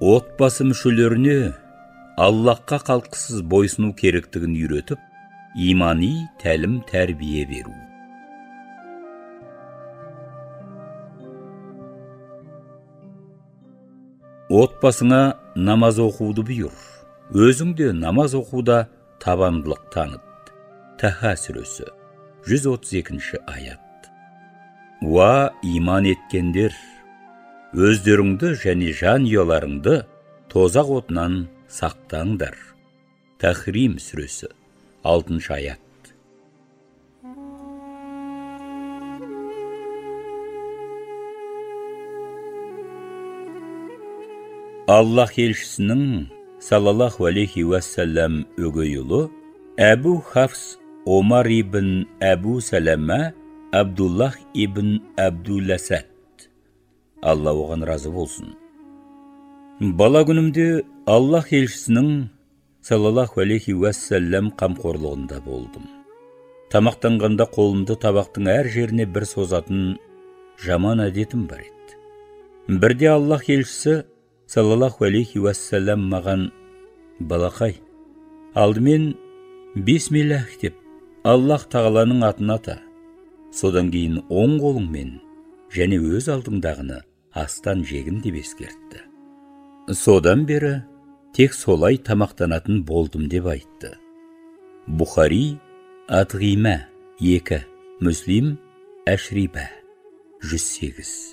отбасы мүшелеріне Аллахқа қалтқысыз бойсыну керектігін үйретіп, имани тәлім тәрбие беру. Отбасыңа намаз оқуды бұйыр. Өзің де намаз оқуда табандылық таныт. Таха сүресі 132 аят. Уа иман еткендер, өздеріңді және жанұяларыңды тозақ отынан сақтаңдар. Тахрим сүресі 6 аят. Аллах елшісінің саллаллаху алейхи уассалам өгей ұлы Әбу Хафс Омар ибн Әбу Салама Абдуллах ибн Абдуласад, Алла оған разы болсын. Бала күнімде Аллах елшісінің саллаллаху алейхи уассалам қамқорлығында болдым. Тамақтанғанда қолымды табақтың әр жеріне бір созатын жаман әдетім бар еді. Бірде Аллах елшісі саллаллаху алейхи уассалам маған: балақай, алдымен бисмиллах деп Аллах тағаланың атын ата, содан кейін оң қолыңмен және өз алдыңдағыны астан жегін деп ескертті. Содан бері тек солай тамақтанатын болдым деп айтты. Бухари Атғима 2, Муслим Әшриба 108.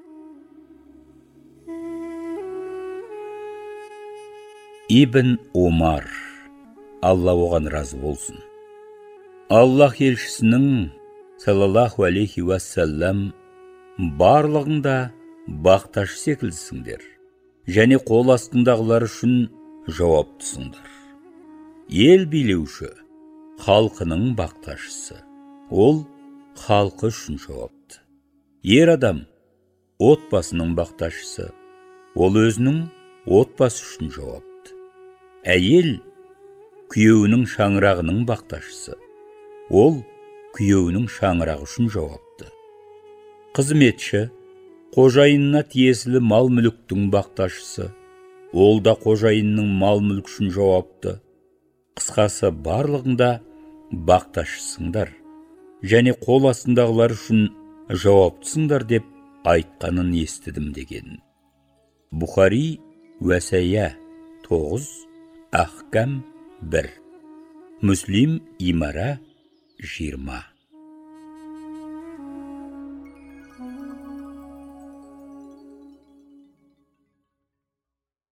Ибн Омар, Алла оған разы болсын. Аллах елшісінің саллаллаху алейхи уассалам барлығында бақташ секілдісіңдер және қол астындағылар үшін жауаптысыңдар. Ел билеуші халқының бақташысы, ол халқы үшін жауапты. Ер адам отбасының бақташысы, ол өзінің отбасы үшін жауапты. Әйел күйеуінің шаңырағының бақташысы, ол күйеуінің шаңырағы үшін жауапты. Қызметші қожайынына тиесілі мал-мүліктің бақташысы, ол да қожайынның мал-мүлік үшін жауапты. Қысқасы, барлығында бақташысыңдар және қол астындағылар үшін жауаптысыңдар деп айтқанын естідім деген. Бухари Уәсая 9, Ахкам 1, Муслим Имара 20.